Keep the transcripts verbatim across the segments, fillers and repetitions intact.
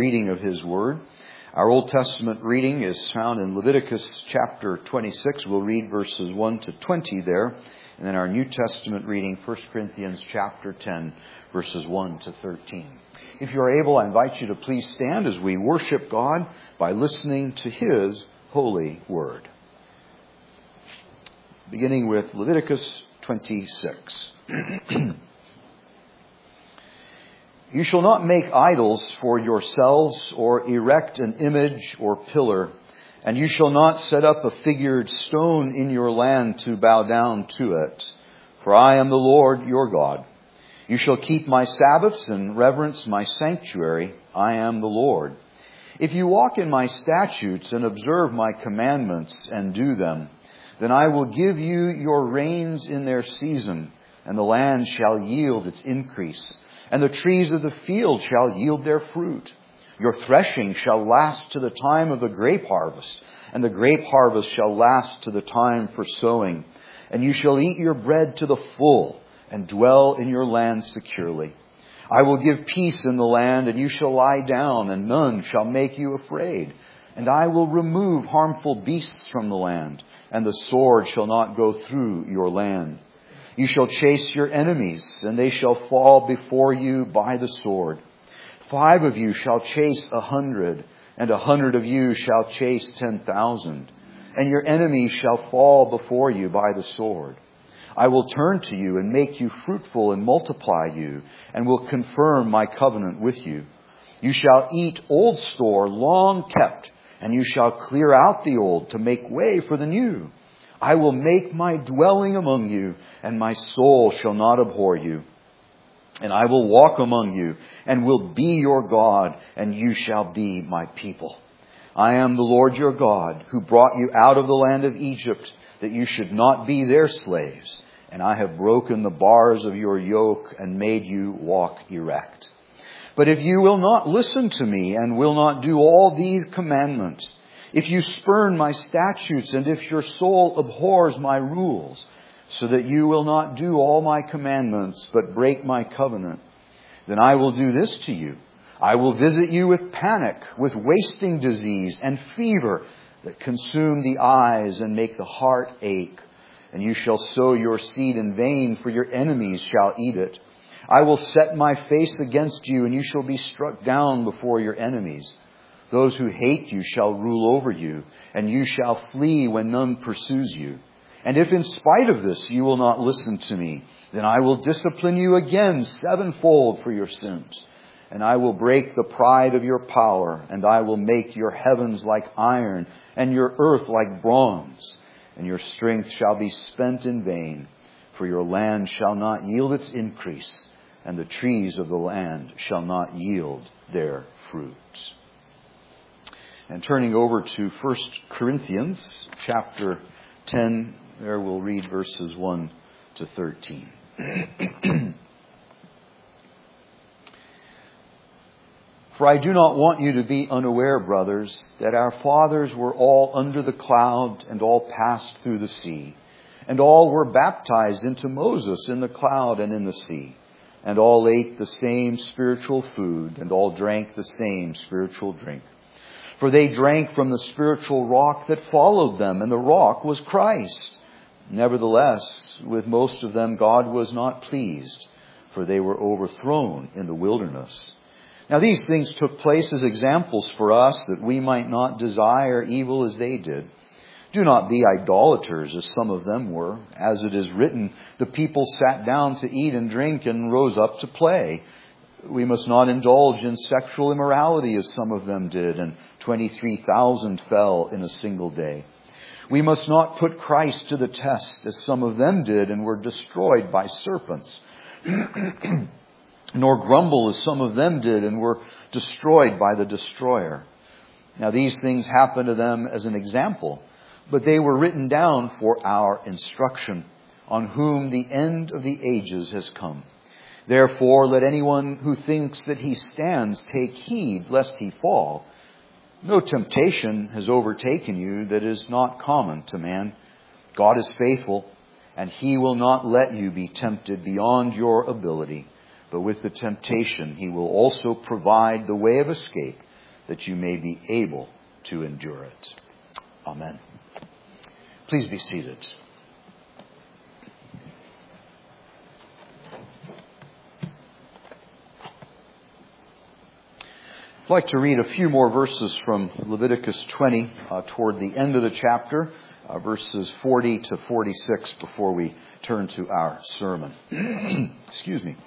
reading of His Word. Our Old Testament reading is found in Leviticus chapter twenty-six. We'll read verses one to twenty there. And then our New Testament reading, First Corinthians chapter ten, verses one to thirteen. If you are able, I invite you to please stand as we worship God by listening to His holy Word. Beginning with Leviticus twenty-six. You shall not make idols for yourselves or erect an image or pillar, and you shall not set up a figured stone in your land to bow down to it. For I am the Lord your God. You shall keep my Sabbaths and reverence my sanctuary. I am the Lord. If you walk in my statutes and observe my commandments and do them, then I will give you your rains in their season, and the land shall yield its increase, and the trees of the field shall yield their fruit. Your threshing shall last to the time of the grape harvest, and the grape harvest shall last to the time for sowing. And you shall eat your bread to the full, and dwell in your land securely. I will give peace in the land, and you shall lie down, and none shall make you afraid. And I will remove harmful beasts from the land, and the sword shall not go through your land. You shall chase your enemies, and they shall fall before you by the sword. Five of you shall chase a hundred, and a hundred of you shall chase ten thousand. And your enemies shall fall before you by the sword. I will turn to you and make you fruitful and multiply you, and will confirm my covenant with you. You shall eat old store long kept, and you shall clear out the old to make way for the new. I will make my dwelling among you, and my soul shall not abhor you. And I will walk among you, and will be your God, and you shall be my people. I am the Lord your God, who brought you out of the land of Egypt, that you should not be their slaves. And I have broken the bars of your yoke, and made you walk erect. But if you will not listen to me, and will not do all these commandments, if you spurn my statutes, and if your soul abhors my rules, so that you will not do all my commandments, but break my covenant, then I will do this to you. I will visit you with panic, with wasting disease and fever that consume the eyes and make the heart ache. And you shall sow your seed in vain, for your enemies shall eat it. I will set my face against you, and you shall be struck down before your enemies. Those who hate you shall rule over you, and you shall flee when none pursues you. And if in spite of this you will not listen to me, then I will discipline you again sevenfold for your sins. And I will break the pride of your power, and I will make your heavens like iron, and your earth like bronze. And your strength shall be spent in vain, for your land shall not yield its increase, and the trees of the land shall not yield their fruit. And turning over to First Corinthians chapter ten, there we'll read verses one to thirteen. For I do not want you to be unaware, brothers, that our fathers were all under the cloud, and all passed through the sea. And all were baptized into Moses in the cloud and in the sea. And all ate the same spiritual food, and all drank the same spiritual drink. For they drank from the spiritual rock that followed them, and the rock was Christ. Nevertheless, with most of them God was not pleased, for they were overthrown in the wilderness. Now these things took place as examples for us, that we might not desire evil as they did. Do not be idolaters, as some of them were. As it is written, the people sat down to eat and drink and rose up to play. We must not indulge in sexual immorality, as some of them did, and twenty-three thousand fell in a single day. We must not put Christ to the test, as some of them did, and were destroyed by serpents. Nor grumble, as some of them did, and were destroyed by the destroyer. Now these things happened to them as an example, but they were written down for our instruction, on whom the end of the ages has come. Therefore, let anyone who thinks that he stands take heed lest he fall. No temptation has overtaken you that is not common to man. God is faithful, and He will not let you be tempted beyond your ability. But with the temptation, He will also provide the way of escape, that you may be able to endure it. Amen. Please be seated. I'd like to read a few more verses from Leviticus twenty uh, toward the end of the chapter, uh, verses forty to forty-six, before we turn to our sermon. Excuse me.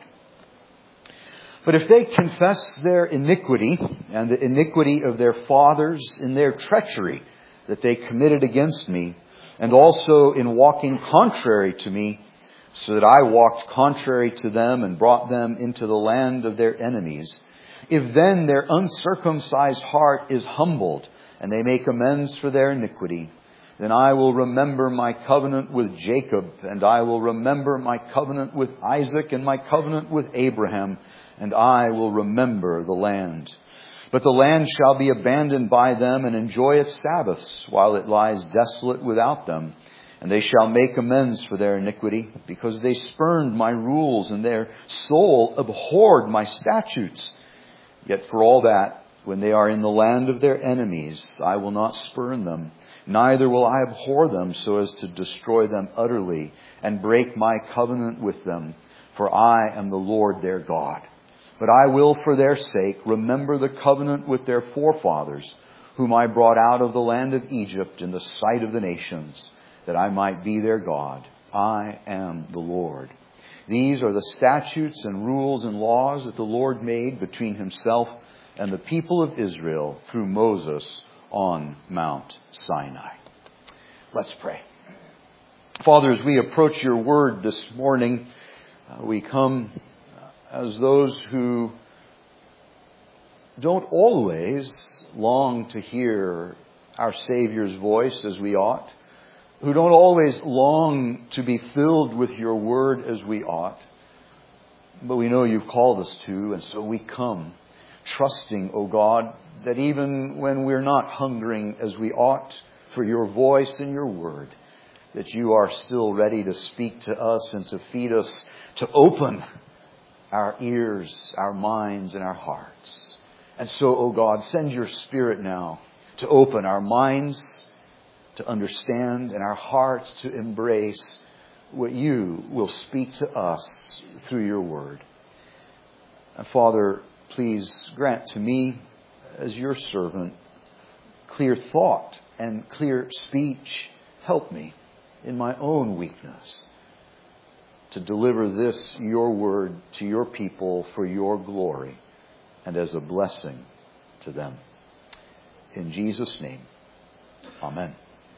But if they confess their iniquity and the iniquity of their fathers in their treachery that they committed against me, and also in walking contrary to me, so that I walked contrary to them and brought them into the land of their enemies, if then their uncircumcised heart is humbled and they make amends for their iniquity, then I will remember my covenant with Jacob, and I will remember my covenant with Isaac, and my covenant with Abraham, and I will remember the land. But the land shall be abandoned by them and enjoy its Sabbaths while it lies desolate without them. And they shall make amends for their iniquity, because they spurned my rules and their soul abhorred my statutes. Yet for all that, when they are in the land of their enemies, I will not spurn them, neither will I abhor them so as to destroy them utterly and break my covenant with them. For I am the Lord their God. But I will, for their sake, remember the covenant with their forefathers, whom I brought out of the land of Egypt in the sight of the nations, that I might be their God. I am the Lord. These are the statutes and rules and laws that the Lord made between himself and the people of Israel through Moses on Mount Sinai. Let's pray. Father, as we approach your word this morning, uh, we come as those who don't always long to hear our Savior's voice as we ought, who don't always long to be filled with your word as we ought, but we know you've called us to, and so we come trusting, O God, that even when we're not hungering as we ought for your voice and your word, that you are still ready to speak to us and to feed us, to open our ears, our minds, and our hearts. And so, O God, send your Spirit now to open our minds to understand and our hearts to embrace what you will speak to us through your word. And Father, please grant to me, as your servant, clear thought and clear speech. Help me in my own weakness to deliver this, your word, to your people for your glory and as a blessing to them. In Jesus' name, amen.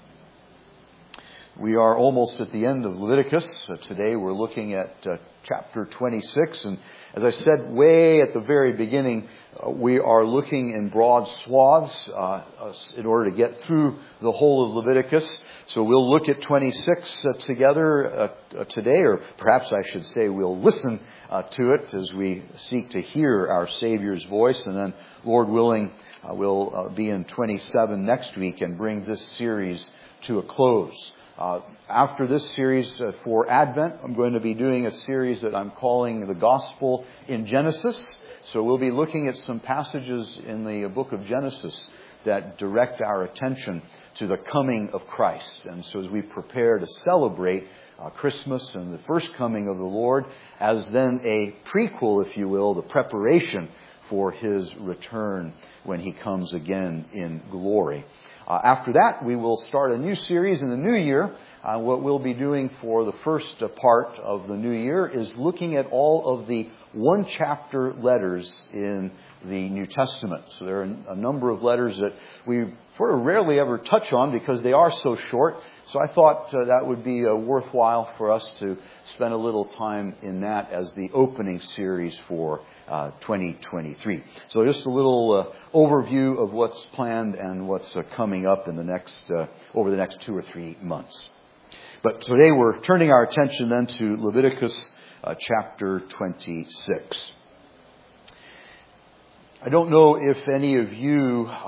We are almost at the end of Leviticus. Uh, today we're looking at uh, chapter twenty-six. And as I said way at the very beginning, uh, we are looking in broad swaths uh, uh, in order to get through the whole of Leviticus. So we'll look at twenty-six uh, together uh, uh, today, or perhaps I should say we'll listen uh, to it as we seek to hear our Savior's voice. And then, Lord willing, uh, we'll uh, be in twenty-seven next week and bring this series to a close. Uh, after this series uh, for Advent, I'm going to be doing a series that I'm calling The Gospel in Genesis. So we'll be looking at some passages in the book of Genesis that direct our attention to the coming of Christ. And so as we prepare to celebrate uh, Christmas and the first coming of the Lord, as then a prequel, if you will, the preparation for his return when he comes again in glory. Uh, after that, we will start a new series in the new year. Uh, what we'll be doing for the first uh, part of the new year is looking at all of the one-chapter letters in the New Testament. So there are a number of letters that we sort of rarely ever touch on because they are so short. So I thought uh, that would be uh, worthwhile for us to spend a little time in that as the opening series for uh, twenty twenty-three. So just a little uh, overview of what's planned and what's uh, coming up in the next uh, over the next two or three months. But today we're turning our attention then to Leviticus uh, chapter twenty-six. I don't know if any of you uh,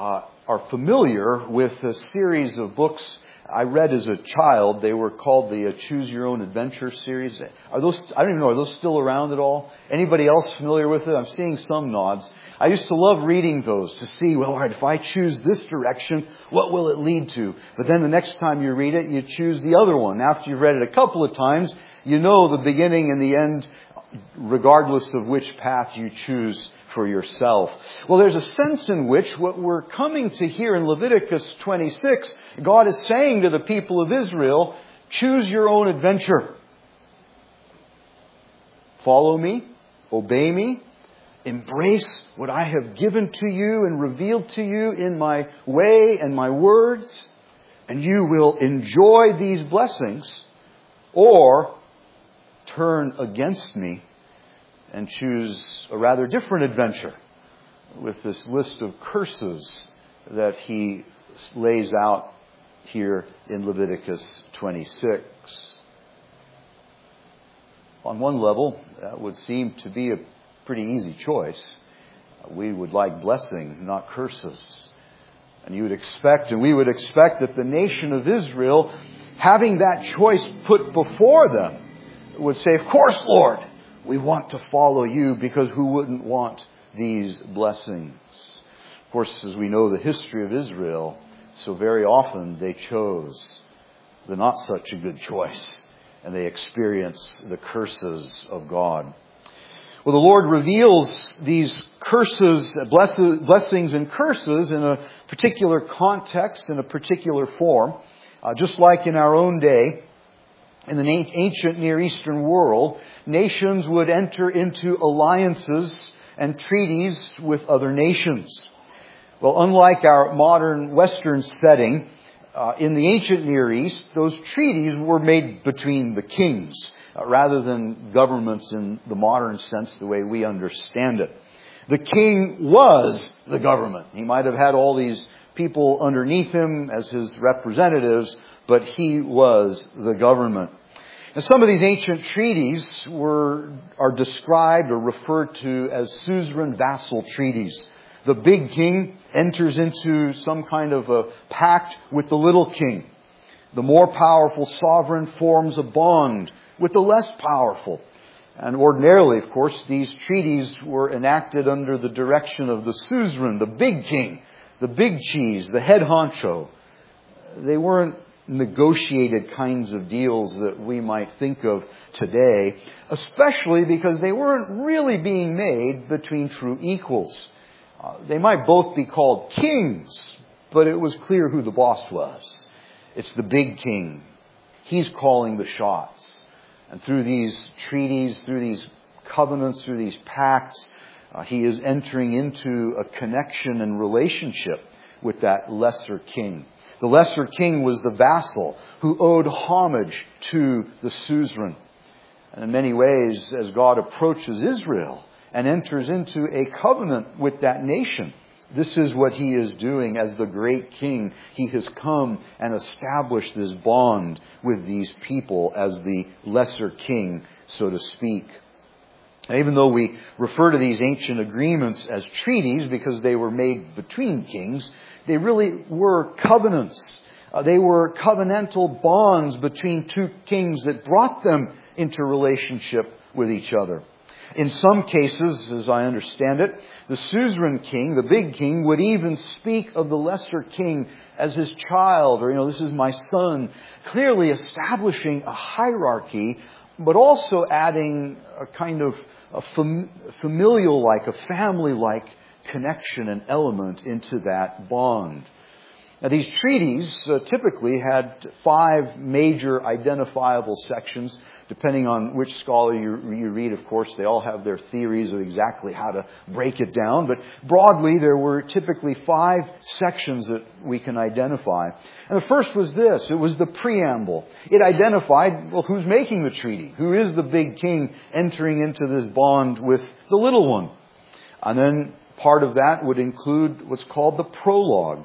are familiar with a series of books I read as a child. They were called the uh, Choose Your Own Adventure series. Are those, I don't even know, are those still around at all? Anybody else familiar with it? I'm seeing some nods. I used to love reading those to see, well, all right, if I choose this direction, what will it lead to? But then the next time you read it, you choose the other one. After you've read it a couple of times, you know the beginning and the end, regardless of which path you choose for yourself. Well, there's a sense in which what we're coming to here in Leviticus twenty-six, God is saying to the people of Israel, choose your own adventure. Follow me, obey me, embrace what I have given to you and revealed to you in my way and my words, and you will enjoy these blessings, or turn against me and choose a rather different adventure with this list of curses that he lays out here in Leviticus twenty-six. On one level, that would seem to be a pretty easy choice. We would like blessing, not curses. And you would expect, and we would expect that the nation of Israel, having that choice put before them, would say, of course, Lord, we want to follow you, because who wouldn't want these blessings? Of course, as we know the history of Israel, so very often they chose the not such a good choice, and they experience the curses of God. Well, the Lord reveals these curses, blessings and curses in a particular context, in a particular form. Uh, just like in our own day, in the ancient Near Eastern world, nations would enter into alliances and treaties with other nations. Well, unlike our modern Western setting, uh, in the ancient Near East, those treaties were made between the kings, uh, rather than governments in the modern sense, the way we understand it. The king was the government. He might have had all these people underneath him as his representatives, but he was the government. And some of these ancient treaties were are described or referred to as suzerain vassal treaties. The big king enters into some kind of a pact with the little king. The more powerful sovereign forms a bond with the less powerful. And ordinarily, of course, these treaties were enacted under the direction of the suzerain, the big king, the big cheese, the head honcho. They weren't negotiated kinds of deals that we might think of today, especially because they weren't really being made between true equals. Uh, they might both be called kings, but it was clear who the boss was. It's the big king. He's calling the shots. And through these treaties, through these covenants, through these pacts, uh, he is entering into a connection and relationship with that lesser king. The lesser king was the vassal who owed homage to the suzerain. And in many ways, as God approaches Israel and enters into a covenant with that nation, this is what he is doing as the great king. He has come and established this bond with these people as the lesser king, so to speak. Even though we refer to these ancient agreements as treaties because they were made between kings, they really were covenants. Uh, they were covenantal bonds between two kings that brought them into relationship with each other. In some cases, as I understand it, the suzerain king, the big king, would even speak of the lesser king as his child, or, you know, this is my son, clearly establishing a hierarchy, but also adding a kind of a fam- familial-like, a family-like connection and element into that bond. Now, these treaties uh, typically had five major identifiable sections. Depending on which scholar you, you read, of course, they all have their theories of exactly how to break it down. But broadly, there were typically five sections that we can identify. And the first was this. It was the preamble. It identified, well, who's making the treaty? Who is the big king entering into this bond with the little one? And then part of that would include what's called the prologue.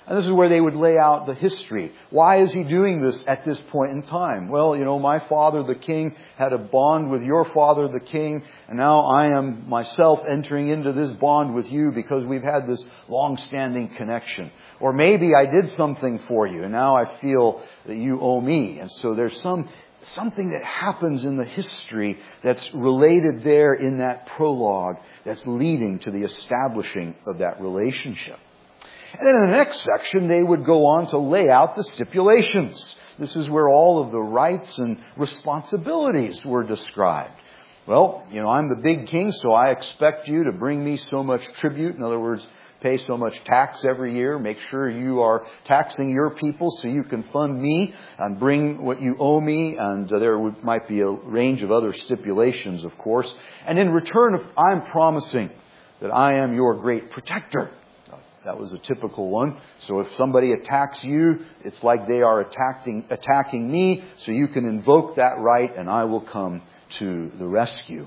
And this is where they would lay out the history. Why is he doing this at this point in time? Well, you know, my father, the king, had a bond with your father, the king, and now I am myself entering into this bond with you because we've had this long-standing connection. Or maybe I did something for you, and now I feel that you owe me. And so there's some something that happens in the history that's related there in that prologue that's leading to the establishing of that relationship. And then in the next section, they would go on to lay out the stipulations. This is where all of the rights and responsibilities were described. Well, you know, I'm the big king, so I expect you to bring me so much tribute. In other words, pay so much tax every year. Make sure you are taxing your people so you can fund me and bring what you owe me. And uh, there would, might be a range of other stipulations, of course. And in return, I'm promising that I am your great protector. That was a typical one. So if somebody attacks you, it's like they are attacking attacking me. So you can invoke that right and I will come to the rescue.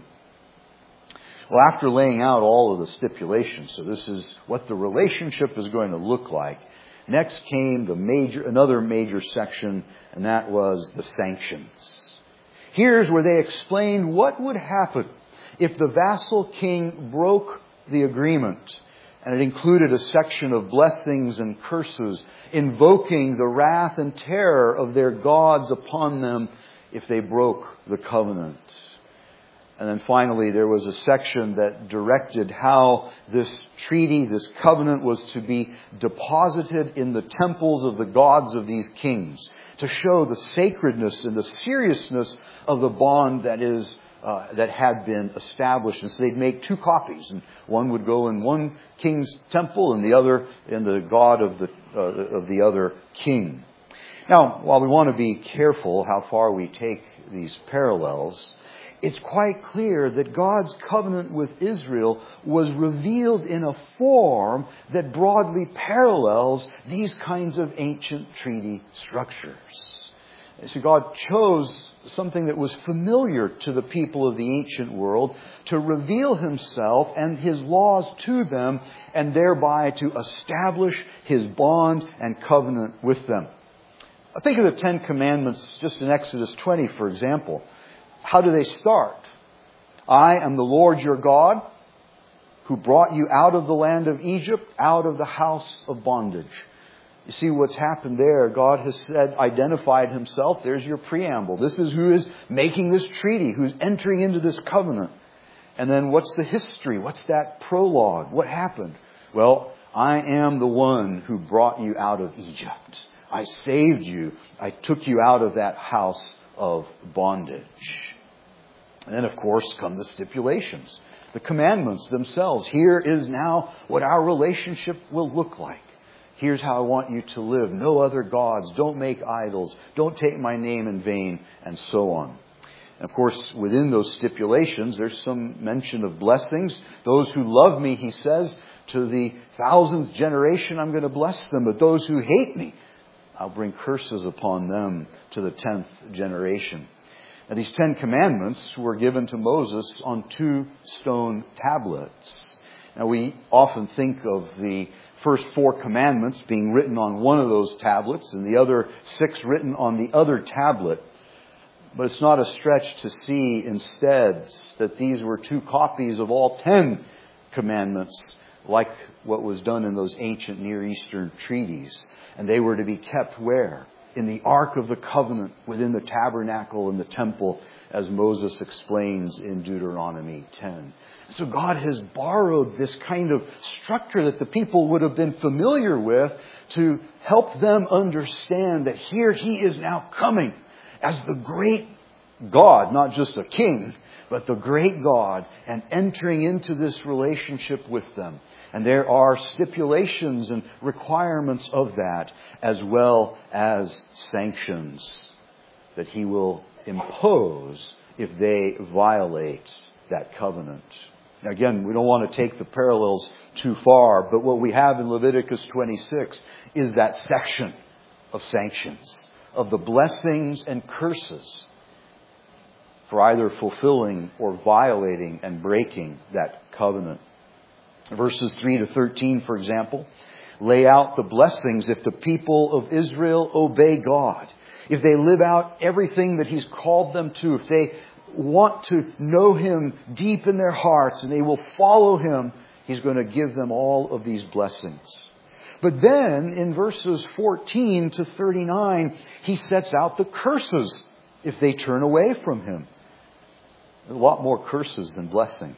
Well, after laying out all of the stipulations, so this is what the relationship is going to look like. Next came the major, another major section, and that was the sanctions. Here's where they explained what would happen if the vassal king broke the agreement. And it included a section of blessings and curses, invoking the wrath and terror of their gods upon them if they broke the covenant. And then finally, there was a section that directed how this treaty, this covenant, was to be deposited in the temples of the gods of these kings, to show the sacredness and the seriousness of the bond that is Uh, that had been established. And so they'd make two copies. And one would go in one king's temple and the other in the god of the, uh, of the other king. Now, while we want to be careful how far we take these parallels, it's quite clear that God's covenant with Israel was revealed in a form that broadly parallels these kinds of ancient treaty structures. So God chose something that was familiar to the people of the ancient world to reveal Himself and His laws to them and thereby to establish His bond and covenant with them. I think of the Ten Commandments just in Exodus twenty, for example. How do they start? I am the Lord your God who brought you out of the land of Egypt, out of the house of bondage. You see what's happened there. God has said, identified Himself. There's your preamble. This is who is making this treaty, who's entering into this covenant. And then what's the history? What's that prologue? What happened? Well, I am the one who brought you out of Egypt. I saved you. I took you out of that house of bondage. And then, of course, come the stipulations, the commandments themselves. Here is now what our relationship will look like. Here's how I want you to live. No other gods. Don't make idols. Don't take my name in vain, and so on. And of course, within those stipulations, there's some mention of blessings. Those who love me, He says, to the thousandth generation, I'm going to bless them. But those who hate me, I'll bring curses upon them to the tenth generation. Now, these Ten Commandments were given to Moses on two stone tablets. Now, we often think of the first four commandments being written on one of those tablets and the other six written on the other tablet. But it's not a stretch to see instead that these were two copies of all ten commandments, like what was done in those ancient Near Eastern treaties. And they were to be kept where? In the Ark of the Covenant, within the tabernacle and the temple, as Moses explains in Deuteronomy ten. So God has borrowed this kind of structure that the people would have been familiar with to help them understand that here He is now coming as the great God, not just a king, but the great God, and entering into this relationship with them. And there are stipulations and requirements of that, as well as sanctions that He will impose if they violate that covenant. Now again, we don't want to take the parallels too far, but what we have in Leviticus twenty-six is that section of sanctions, of the blessings and curses for either fulfilling or violating and breaking that covenant. Verses three to thirteen, for example, lay out the blessings if the people of Israel obey God. If they live out everything that He's called them to, if they want to know Him deep in their hearts and they will follow Him, He's going to give them all of these blessings. But then in verses fourteen to thirty-nine, He sets out the curses if they turn away from Him. A lot more curses than blessings.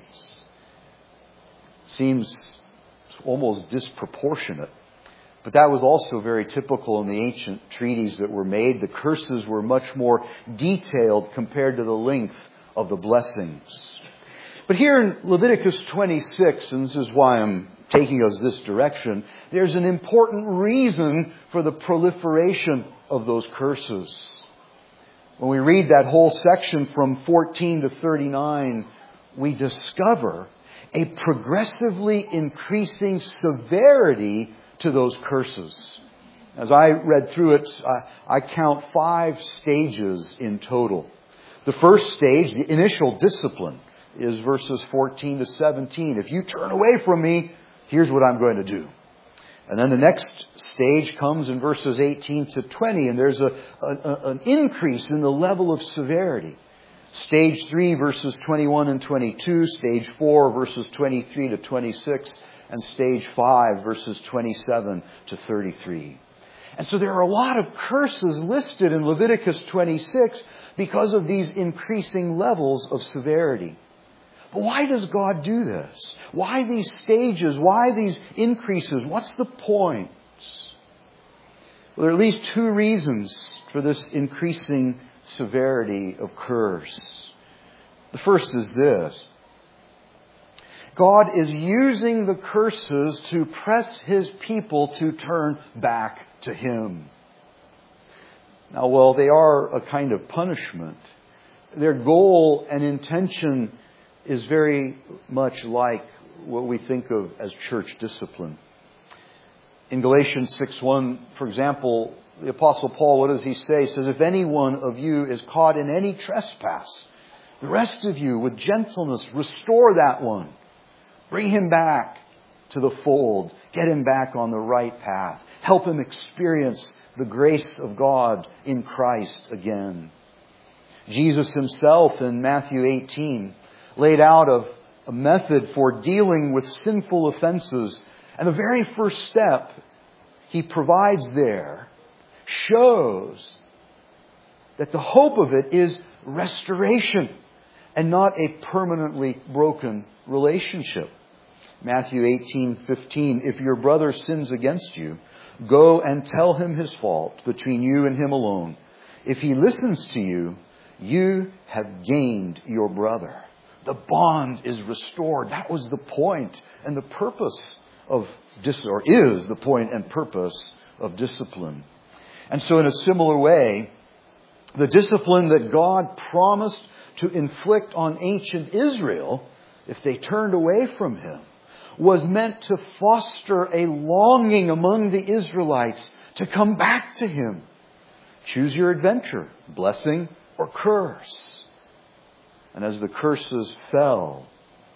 Seems almost disproportionate. But that was also very typical in the ancient treaties that were made. The curses were much more detailed compared to the length of the blessings. But here in Leviticus twenty-six, and this is why I'm taking us this direction, there's an important reason for the proliferation of those curses. When we read that whole section from fourteen to thirty-nine, we discover a progressively increasing severity to those curses. As I read through it, I count five stages in total. The first stage, the initial discipline, is verses fourteen to seventeen. If you turn away from me, here's what I'm going to do. And then the next stage comes in verses eighteen to twenty, and there's a, a, an increase in the level of severity. Stage three, verses twenty-one and twenty-two. Stage four, verses twenty-three to twenty-six. And stage five, verses twenty-seven to thirty-three. And so there are a lot of curses listed in Leviticus twenty-six because of these increasing levels of severity. But why does God do this? Why these stages? Why these increases? What's the point? Well, there are at least two reasons for this increasing severity of curse. The first is this. God is using the curses to press His people to turn back to Him. Now, while they are a kind of punishment, their goal and intention is very much like what we think of as church discipline. In Galatians six one, for example, the Apostle Paul, what does he say? He says, if any one of you is caught in any trespass, the rest of you with gentleness restore that one. Bring him back to the fold. Get him back on the right path. Help him experience the grace of God in Christ again. Jesus Himself in Matthew eighteen laid out a, a method for dealing with sinful offenses. And the very first step He provides there shows that the hope of it is restoration and not a permanently broken relationship. Matthew eighteen fifteen, if your brother sins against you, go and tell him his fault between you and him alone. If he listens to you, you have gained your brother. The bond is restored. That was the point and the purpose of dis- or is the point and purpose of discipline. And so in a similar way, the discipline that God promised to inflict on ancient Israel, if they turned away from Him, was meant to foster a longing among the Israelites to come back to Him. Choose your adventure, blessing or curse. And as the curses fell,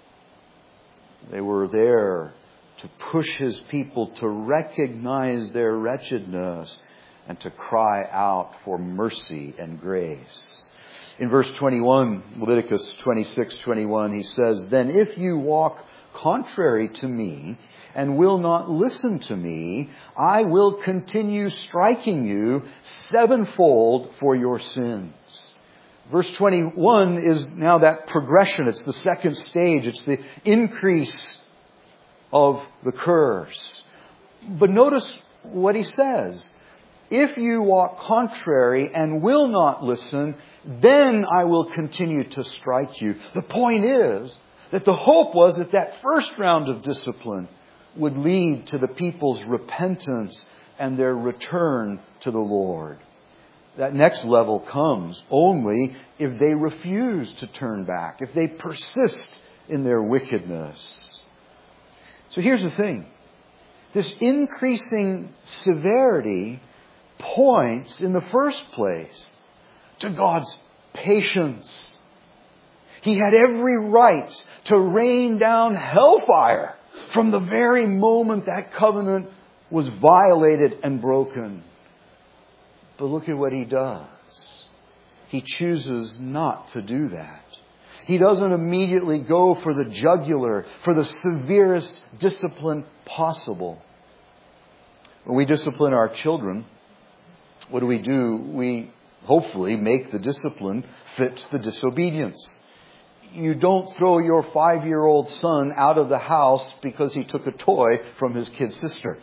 they were there to push His people to recognize their wretchedness and to cry out for mercy and grace. In verse twenty-one, Leviticus twenty-six twenty-one, he says, then if you walk contrary to me and will not listen to me, I will continue striking you sevenfold for your sins. Verse twenty-one is now that progression. It's the second stage. It's the increase of the curse. But notice what he says. If you walk contrary and will not listen, then I will continue to strike you. The point is that the hope was that that first round of discipline would lead to the people's repentance and their return to the Lord. That next level comes only if they refuse to turn back, if they persist in their wickedness. So here's the thing. This increasing severity points in the first place to God's patience. He had every right to rain down hellfire from the very moment that covenant was violated and broken. But look at what he does. He chooses not to do that. He doesn't immediately go for the jugular, for the severest discipline possible. When we discipline our children, what do we do? We hopefully make the discipline fit the disobedience. You don't throw your five-year-old son out of the house because he took a toy from his kid sister.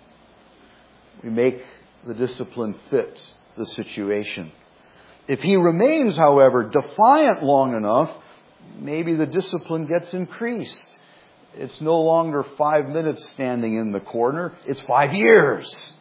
We make the discipline fit the situation. If he remains, however, defiant long enough, maybe the discipline gets increased. It's no longer five minutes standing in the corner. It's five years.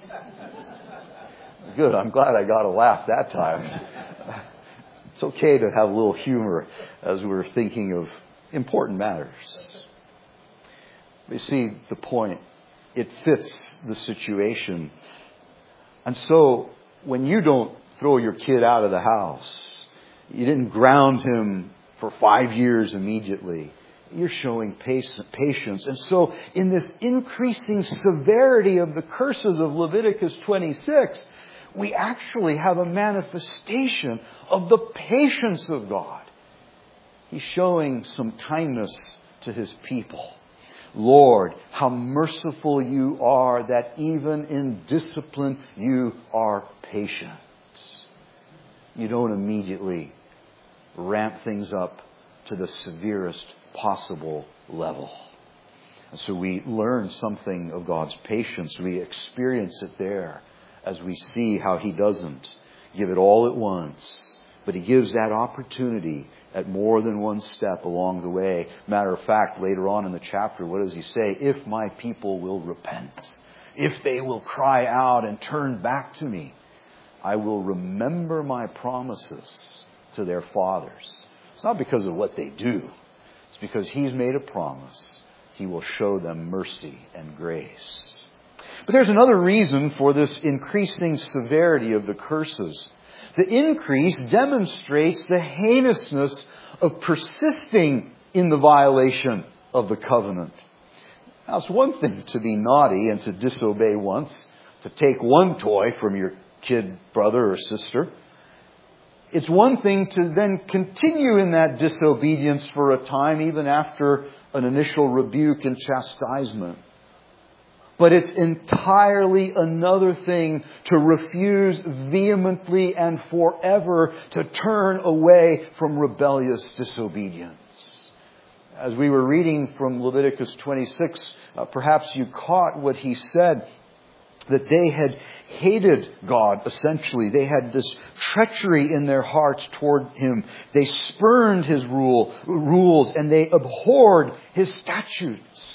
Good. I'm glad I got a laugh that time. It's okay to have a little humor as we're thinking of important matters. You see the point. It fits the situation. And so, when you don't throw your kid out of the house, you didn't ground him for five years immediately, you're showing patience. And so, in this increasing severity of the curses of Leviticus twenty-six, we actually have a manifestation of the patience of God. He's showing some kindness to His people. Lord, how merciful you are that even in discipline you are patient. You don't immediately ramp things up to the severest possible level. And so we learn something of God's patience. We experience it there as we see how He doesn't give it all at once, but He gives that opportunity at more than one step along the way. Matter of fact, later on in the chapter, what does He say? If my people will repent, if they will cry out and turn back to me, I will remember my promises to their fathers. It's not because of what they do. It's because He's made a promise. He will show them mercy and grace. But there's another reason for this increasing severity of the curses. The increase demonstrates the heinousness of persisting in the violation of the covenant. Now, it's one thing to be naughty and to disobey once, to take one toy from your kid brother or sister. It's one thing to then continue in that disobedience for a time, even after an initial rebuke and chastisement. But it's entirely another thing to refuse vehemently and forever to turn away from rebellious disobedience. As we were reading from Leviticus twenty-six, uh, perhaps you caught what he said, that they had hated God, essentially. They had this treachery in their hearts toward Him. They spurned His rule, rules and they abhorred His statutes.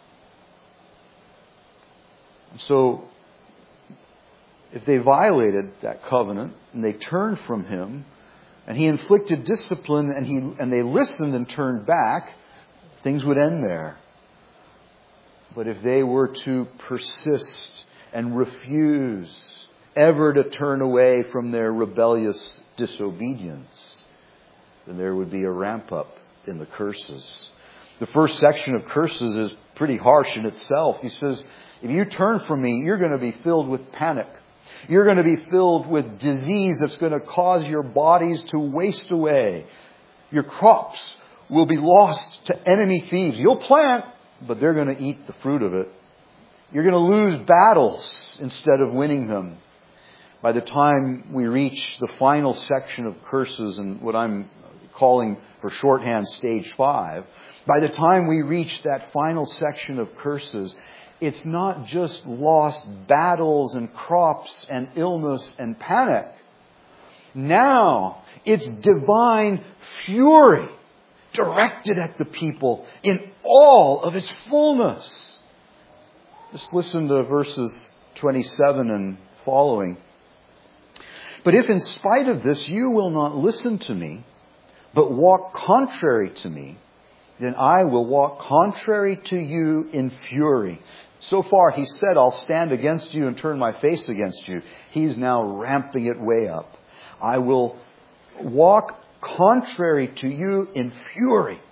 So, if they violated that covenant and they turned from Him and He inflicted discipline and he and they listened and turned back, things would end there. But if they were to persist and refuse ever to turn away from their rebellious disobedience, then there would be a ramp up in the curses. The first section of curses is pretty harsh in itself. He says, if you turn from me, you're going to be filled with panic. You're going to be filled with disease that's going to cause your bodies to waste away. Your crops will be lost to enemy thieves. You'll plant, but they're going to eat the fruit of it. You're going to lose battles instead of winning them. By the time we reach the final section of curses and what I'm calling for shorthand stage five, by the time we reach that final section of curses, it's not just lost battles and crops and illness and panic. Now it's divine fury directed at the people in all of its fullness. Just listen to verses twenty-seven and following. But if in spite of this you will not listen to me, but walk contrary to me, then I will walk contrary to you in fury. So far, he said, I'll stand against you and turn my face against you. He's now ramping it way up. I will walk contrary to you in fury.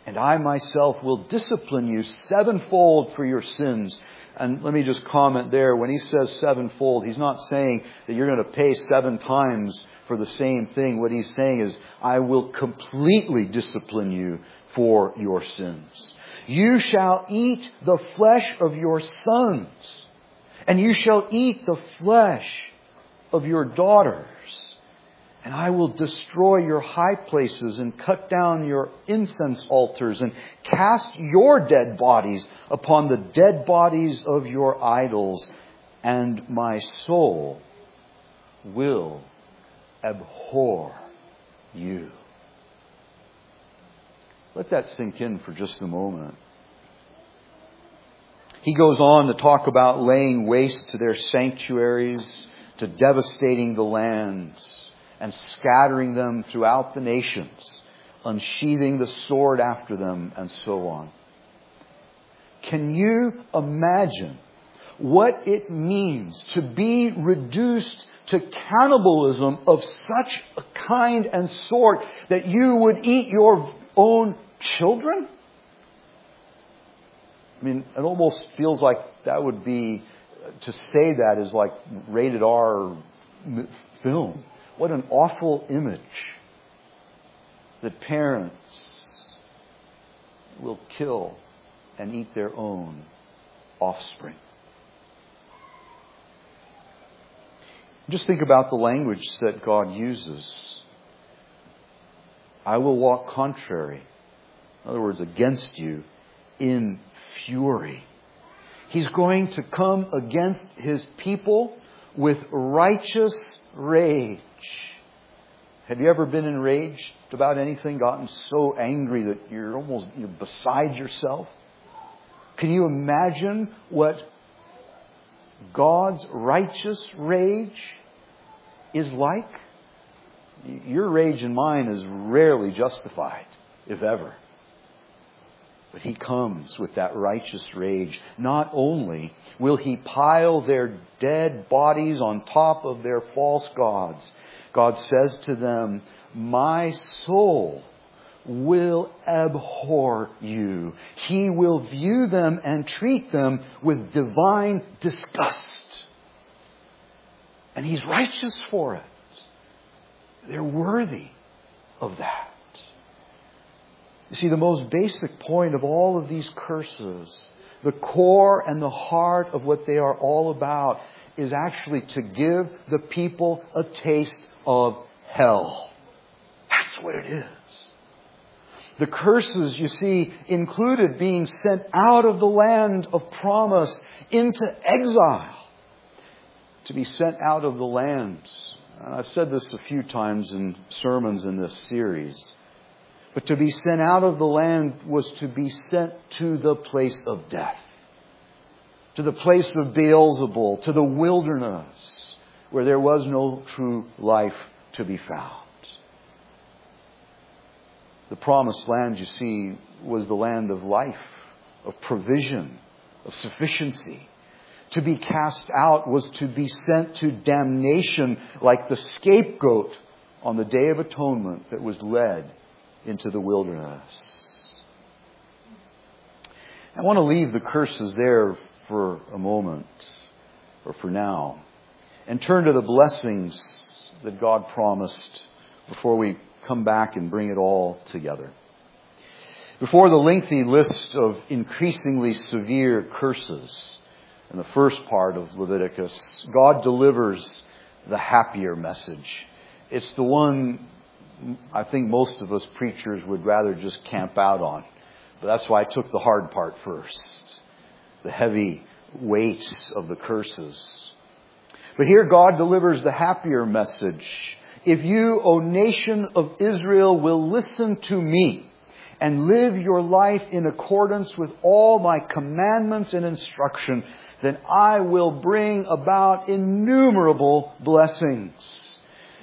And I myself will discipline you sevenfold for your sins. And let me just comment there. When he says sevenfold, he's not saying that you're going to pay seven times for the same thing. What he's saying is, I will completely discipline you for your sins. You shall eat the flesh of your sons, and you shall eat the flesh of your daughters. And I will destroy your high places and cut down your incense altars and cast your dead bodies upon the dead bodies of your idols. And my soul will abhor you. Let that sink in for just a moment. He goes on to talk about laying waste to their sanctuaries, to devastating the lands, and scattering them throughout the nations, unsheathing the sword after them, and so on. Can you imagine what it means to be reduced to cannibalism of such a kind and sort that you would eat your own children? I mean, it almost feels like that would be, to say that is like rated R film. What an awful image that parents will kill and eat their own offspring. Just think about the language that God uses. I will walk contrary. In other words, against you in fury. He's going to come against His people with righteous rage. Have you ever been enraged about anything, gotten so angry that you're almost you're beside yourself? Can you imagine what God's righteous rage is like? Your rage and mine is rarely justified, if ever. But He comes with that righteous rage. Not only will He pile their dead bodies on top of their false gods, God says to them, my soul will abhor you. He will view them and treat them with divine disgust. And He's righteous for it. They're worthy of that. You see, the most basic point of all of these curses, the core and the heart of what they are all about, is actually to give the people a taste of hell. That's what it is. The curses, you see, included being sent out of the land of promise into exile. To be sent out of the land. And I've said this a few times in sermons in this series. But to be sent out of the land was to be sent to the place of death. To the place of Beelzebul, to the wilderness, where there was no true life to be found. The promised land, you see, was the land of life, of provision, of sufficiency. To be cast out was to be sent to damnation like the scapegoat on the Day of Atonement that was led into the wilderness. I want to leave the curses there for a moment, or for now, and turn to the blessings that God promised before we come back and bring it all together. Before the lengthy list of increasingly severe curses in the first part of Leviticus, God delivers the happier message. It's the one I think most of us preachers would rather just camp out on. But that's why I took the hard part first. The heavy weights of the curses. But here God delivers the happier message. If you, O nation of Israel, will listen to me and live your life in accordance with all my commandments and instruction, then I will bring about innumerable blessings.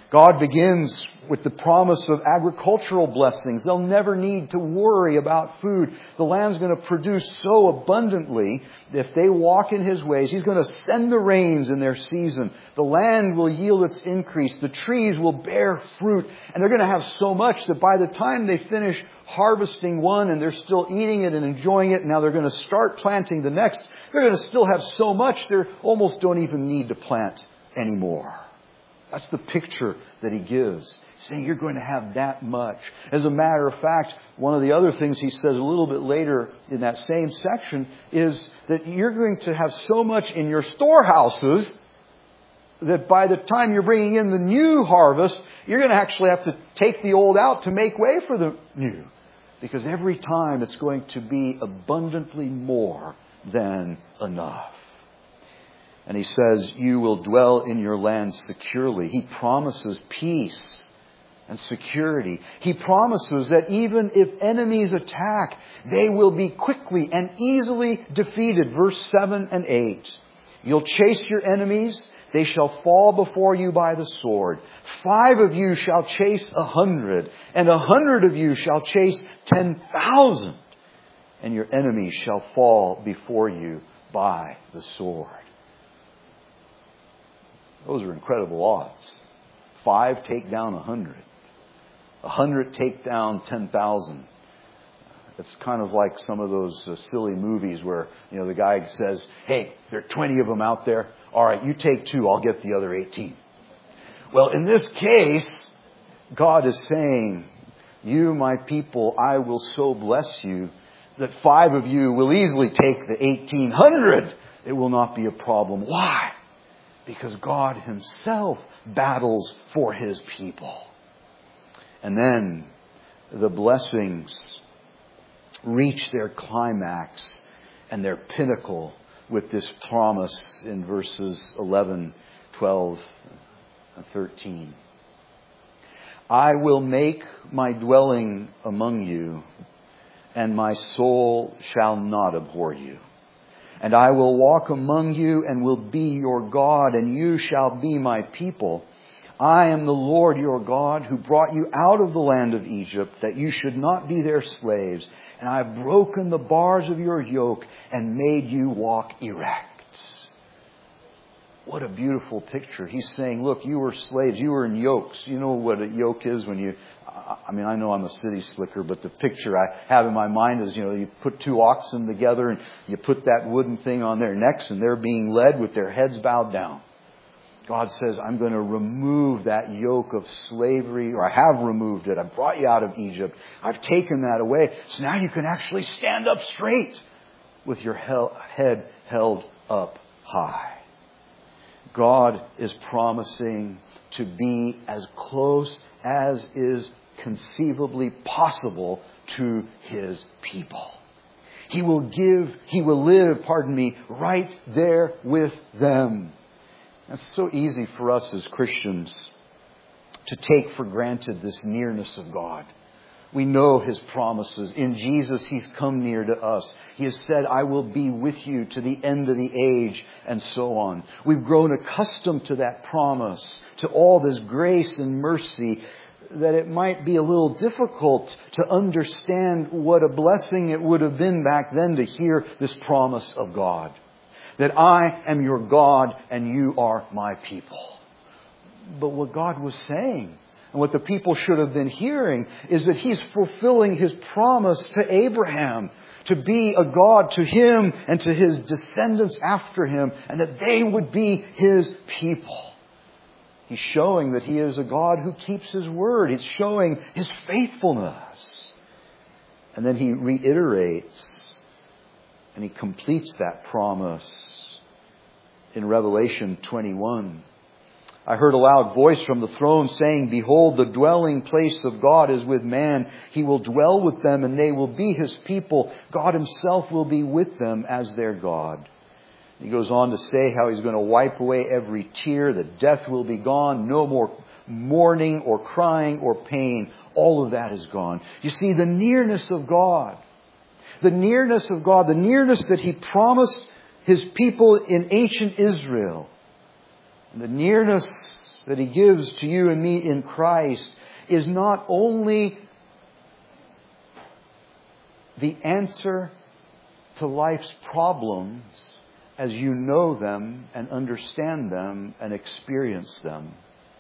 God begins with the promise of agricultural blessings. They'll never need to worry about food. The land's going to produce so abundantly if they walk in His ways. He's going to send the rains in their season. The land will yield its increase. The trees will bear fruit. And they're going to have so much that by the time they finish harvesting one and they're still eating it and enjoying it, now they're going to start planting the next, they're going to still have so much they almost don't even need to plant anymore. That's the picture that He gives. He's saying you're going to have that much. As a matter of fact, one of the other things He says a little bit later in that same section is that you're going to have so much in your storehouses that by the time you're bringing in the new harvest, you're going to actually have to take the old out to make way for the new. Because every time it's going to be abundantly more than enough. And He says, you will dwell in your land securely. He promises peace and security. He promises that even if enemies attack, they will be quickly and easily defeated. Verse seven and eight. You'll chase your enemies. They shall fall before you by the sword. Five of you shall chase a hundred, and a hundred of you shall chase ten thousand. And your enemies shall fall before you by the sword. Those are incredible odds. Five take down a hundred. A hundred take down ten thousand. It's kind of like some of those uh, silly movies where, you know, the guy says, hey, there are twenty of them out there. All right, you take two, I'll get the other eighteen. Well, in this case, God is saying, you, my people, I will so bless you that five of you will easily take the eighteen hundred. It will not be a problem. Why? Because God Himself battles for His people. And then the blessings reach their climax and their pinnacle with this promise in verses eleven, twelve, and thirteen. I will make my dwelling among you, and my soul shall not abhor you. And I will walk among you and will be your God, and you shall be my people. I am the Lord your God who brought you out of the land of Egypt, that you should not be their slaves. And I have broken the bars of your yoke and made you walk erect. What a beautiful picture. He's saying, look, you were slaves. You were in yokes. You know what a yoke is when you... I mean, I know I'm a city slicker, but the picture I have in my mind is, you know, you put two oxen together and you put that wooden thing on their necks and they're being led with their heads bowed down. God says, I'm going to remove that yoke of slavery, or I have removed it. I brought you out of Egypt. I've taken that away. So now you can actually stand up straight with your head held up high. God is promising to be as close as is conceivably possible to His people. He will give, He will live, pardon me, right there with them. It's so easy for us as Christians to take for granted this nearness of God. We know His promises. In Jesus, He's come near to us. He has said, I will be with you to the end of the age, and so on. We've grown accustomed to that promise, to all this grace and mercy, that it might be a little difficult to understand what a blessing it would have been back then to hear this promise of God. That I am your God and you are my people. But what God was saying, and what the people should have been hearing, is that He's fulfilling His promise to Abraham to be a God to him and to his descendants after him, and that they would be His people. He's showing that He is a God who keeps His word. He's showing His faithfulness. And then He reiterates and He completes that promise in Revelation twenty-one. I heard a loud voice from the throne saying, Behold, the dwelling place of God is with man. He will dwell with them and they will be His people. God Himself will be with them as their God. He goes on to say how He's going to wipe away every tear, that death will be gone, no more mourning or crying or pain. All of that is gone. You see, the nearness of God, the nearness of God, the nearness that He promised His people in ancient Israel, and the nearness that He gives to you and me in Christ is not only the answer to life's problems as you know them and understand them and experience them.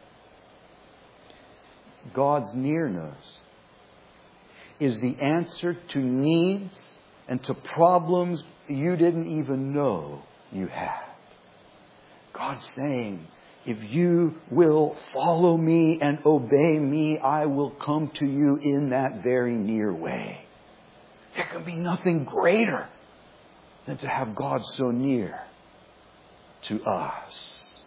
God's nearness is the answer to needs and to problems you didn't even know you had. God's saying, if you will follow me and obey me, I will come to you in that very near way. There can be nothing greater than to have God so near to us.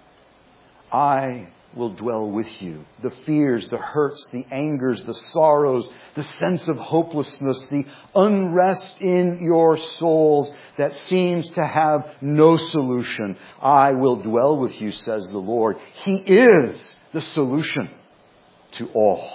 I will dwell with you. The fears, the hurts, the angers, the sorrows, the sense of hopelessness, the unrest in your souls that seems to have no solution. I will dwell with you, says the Lord. He is the solution to all.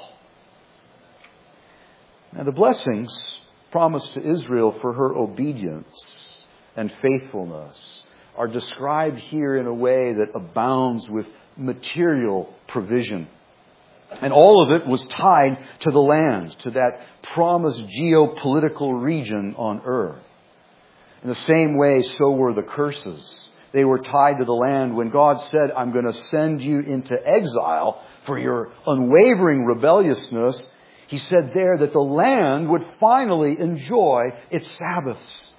Now, the blessings promised to Israel for her obedience and faithfulness are described here in a way that abounds with material provision. And all of it was tied to the land, to that promised geopolitical region on earth. In the same way, so were the curses. They were tied to the land. When God said, I'm going to send you into exile for your unwavering rebelliousness, He said there that the land would finally enjoy its Sabbaths.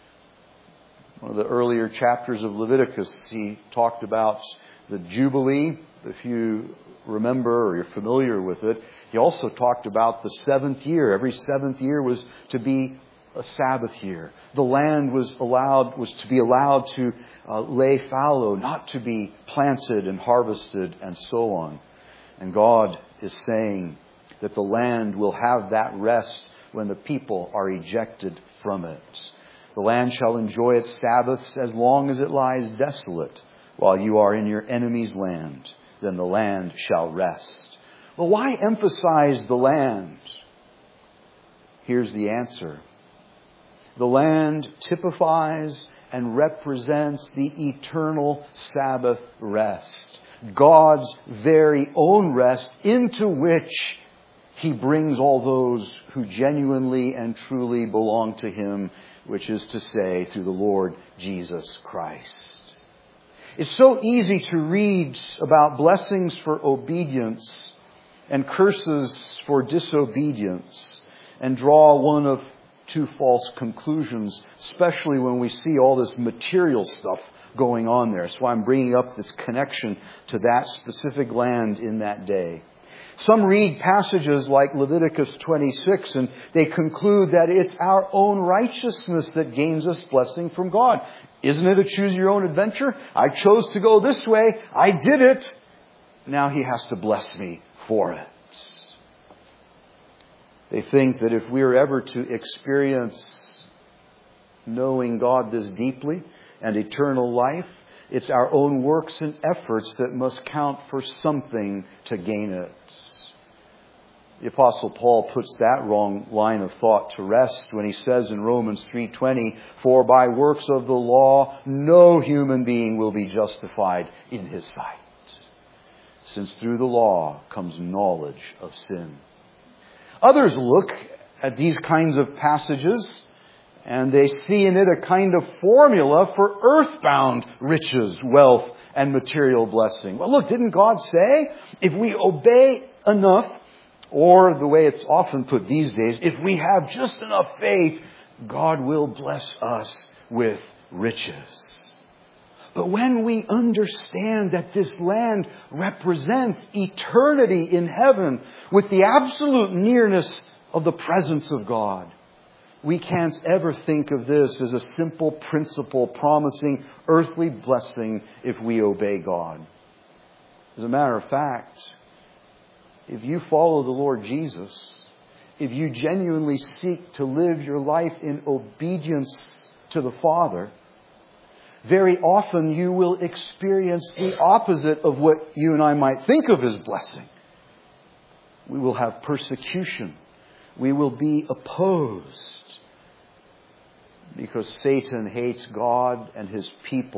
One of the earlier chapters of Leviticus, he talked about the Jubilee. If you remember or you're familiar with it, he also talked about the seventh year. Every seventh year was to be a Sabbath year. The land was allowed, was to be allowed to uh, lay fallow, not to be planted and harvested and so on. And God is saying that the land will have that rest when the people are ejected from it. The land shall enjoy its Sabbaths as long as it lies desolate while you are in your enemy's land. Then the land shall rest. Well, why emphasize the land? Here's the answer. The land typifies and represents the eternal Sabbath rest. God's very own rest into which He brings all those who genuinely and truly belong to Him, which is to say, through the Lord Jesus Christ. It's so easy to read about blessings for obedience and curses for disobedience and draw one of two false conclusions, especially when we see all this material stuff going on there. That's why I'm bringing up this connection to that specific land in that day. Some read passages like Leviticus twenty-six and they conclude that it's our own righteousness that gains us blessing from God. Isn't it a choose your own adventure? I chose to go this way. I did it. Now He has to bless me for it. They think that if we're ever to experience knowing God this deeply and eternal life, it's our own works and efforts that must count for something to gain it. The Apostle Paul puts that wrong line of thought to rest when he says in Romans three twenty, for by works of the law no human being will be justified in his sight, since through the law comes knowledge of sin. Others look at these kinds of passages and they see in it a kind of formula for earthbound riches, wealth, and material blessing. Well, look, didn't God say, if we obey enough, or the way it's often put these days, if we have just enough faith, God will bless us with riches. But when we understand that this land represents eternity in heaven with the absolute nearness of the presence of God, we can't ever think of this as a simple principle promising earthly blessing if we obey God. As a matter of fact, if you follow the Lord Jesus, if you genuinely seek to live your life in obedience to the Father, very often you will experience the opposite of what you and I might think of as blessing. We will have persecution. We will be opposed because Satan hates God and His people.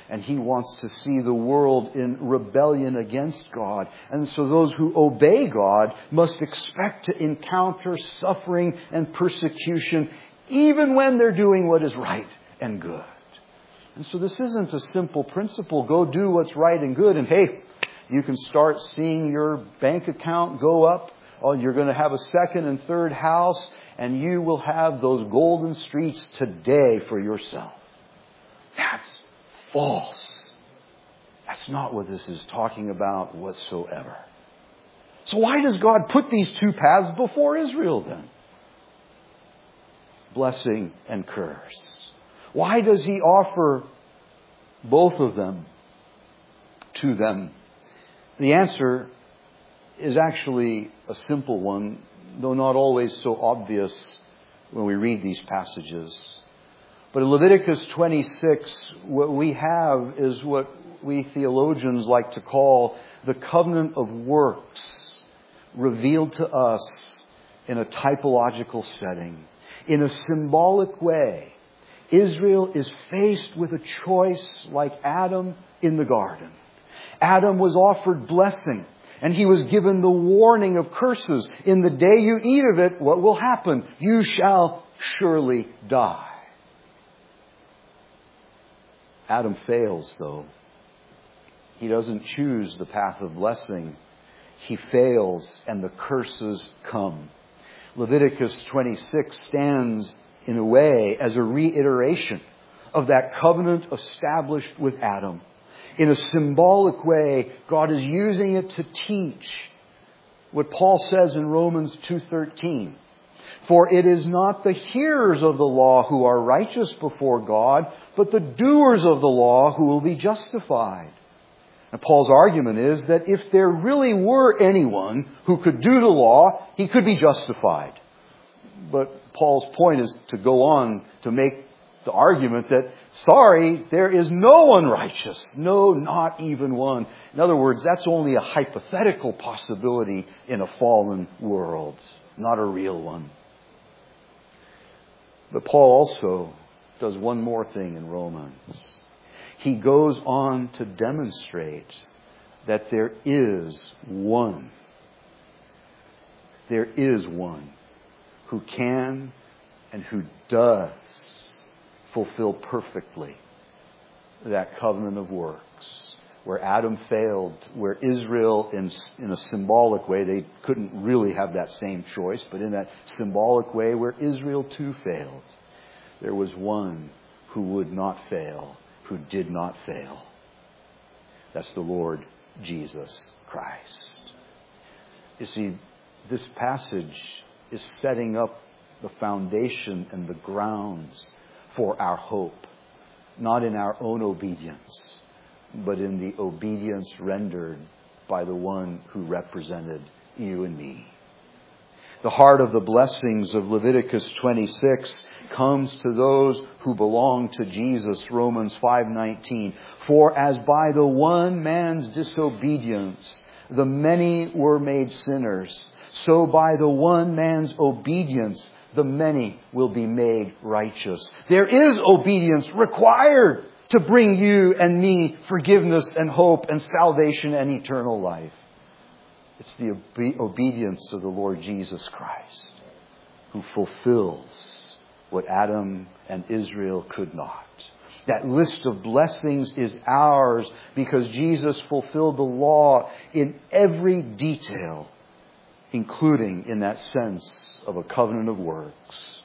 and He wants to see the world in rebellion against God. And so those who obey God must expect to encounter suffering and persecution even when they're doing what is right and good. And so this isn't a simple principle. Go do what's right and good, and hey, you can start seeing your bank account go up. Oh, you're going to have a second and third house, and you will have those golden streets today for yourself. That's false. That's not what this is talking about whatsoever. So why does God put these two paths before Israel then? Blessing and curse. Why does He offer both of them to them? The answer is actually a simple one, though not always so obvious when we read these passages. But in Leviticus twenty-six, what we have is what we theologians like to call the covenant of works, revealed to us in a typological setting. In a symbolic way, Israel is faced with a choice like Adam in the garden. Adam was offered blessing, and he was given the warning of curses. In the day you eat of it, what will happen? You shall surely die. Adam fails, though. He doesn't choose the path of blessing. He fails, and the curses come. Leviticus twenty-six stands, in a way, as a reiteration of that covenant established with Adam. In a symbolic way, God is using it to teach what Paul says in Romans two thirteen. For it is not the hearers of the law who are righteous before God, but the doers of the law who will be justified. And Paul's argument is that if there really were anyone who could do the law, he could be justified. But Paul's point is to go on to make the argument that, sorry, there is no one righteous. No, not even one. In other words, that's only a hypothetical possibility in a fallen world, not a real one. But Paul also does one more thing in Romans. He goes on to demonstrate that there is one. There is one who can and who does fulfill perfectly that covenant of works. Where Adam failed, where Israel, in, in a symbolic way, they couldn't really have that same choice, but in that symbolic way where Israel too failed, there was one who would not fail, who did not fail. That's the Lord Jesus Christ. You see, this passage is setting up the foundation and the grounds for our hope, not in our own obedience, but in the obedience rendered by the one who represented you and me. The heart of the blessings of Leviticus twenty-six comes to those who belong to Jesus, Romans five nineteen. For as by the one man's disobedience the many were made sinners, so by the one man's obedience the many will be made righteous. There is obedience required to bring you and me forgiveness and hope and salvation and eternal life. It's the obe- obedience of the Lord Jesus Christ who fulfills what Adam and Israel could not. That list of blessings is ours because Jesus fulfilled the law in every detail, including in that sense of a covenant of works.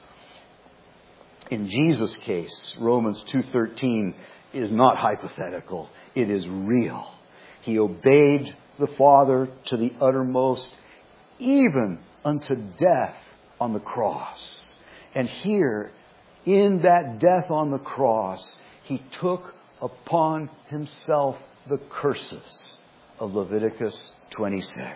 In Jesus' case, Romans two thirteen is not hypothetical. It is real. He obeyed the Father to the uttermost, even unto death on the cross. And here, in that death on the cross, He took upon Himself the curses of Leviticus twenty-six.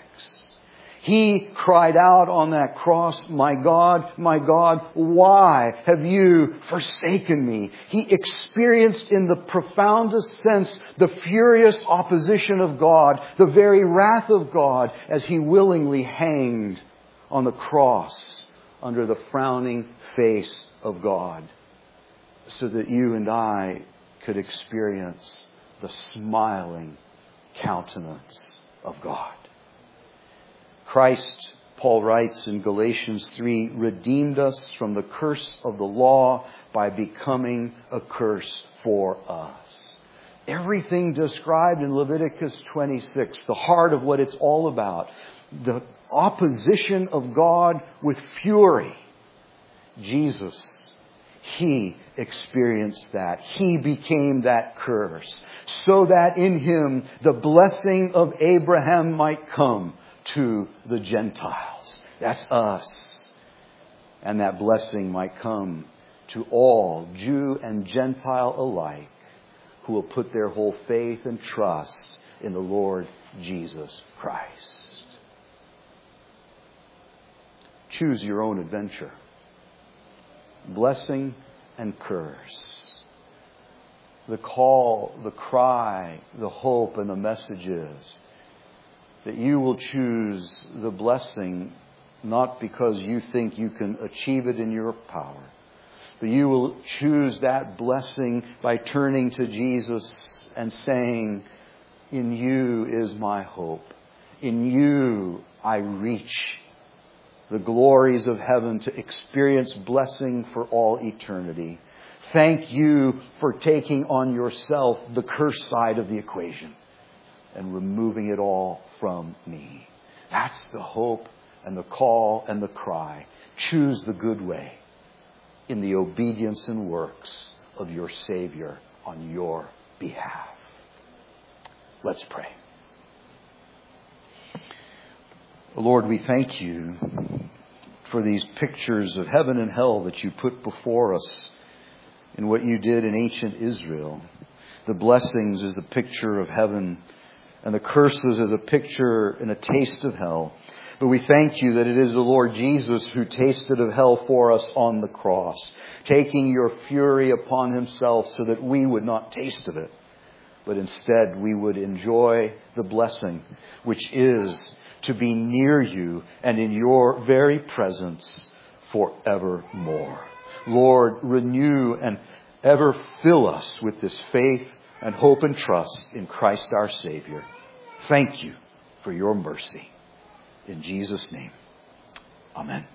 He cried out on that cross, my God, my God, why have you forsaken me? He experienced in the profoundest sense the furious opposition of God, the very wrath of God, as He willingly hanged on the cross under the frowning face of God, so that you and I could experience the smiling countenance of God. Christ, Paul writes in Galatians three, redeemed us from the curse of the law by becoming a curse for us. Everything described in Leviticus twenty-six, the heart of what it's all about, the opposition of God with fury. Jesus, He experienced that. He became that curse so that in Him the blessing of Abraham might come to the Gentiles. That's us. And that blessing might come to all, Jew and Gentile alike, who will put their whole faith and trust in the Lord Jesus Christ. Choose your own adventure. Blessing and curse. The call, the cry, the hope, and the message is that you will choose the blessing not because you think you can achieve it in your power, but you will choose that blessing by turning to Jesus and saying, in you is my hope. In you I reach the glories of heaven to experience blessing for all eternity. Thank you for taking on yourself the curse side of the equation and removing it all from me. That's the hope and the call and the cry. Choose the good way in the obedience and works of your Savior on your behalf. Let's pray. Lord, we thank you for these pictures of heaven and hell that you put before us in what you did in ancient Israel. The blessings is the picture of heaven, and the curses is a picture and a taste of hell. But we thank you that it is the Lord Jesus who tasted of hell for us on the cross, taking your fury upon himself so that we would not taste of it, but instead we would enjoy the blessing, which is to be near you and in your very presence forevermore. Lord, renew and ever fill us with this faith and hope and trust in Christ our Savior. Thank you for your mercy. In Jesus' name, amen.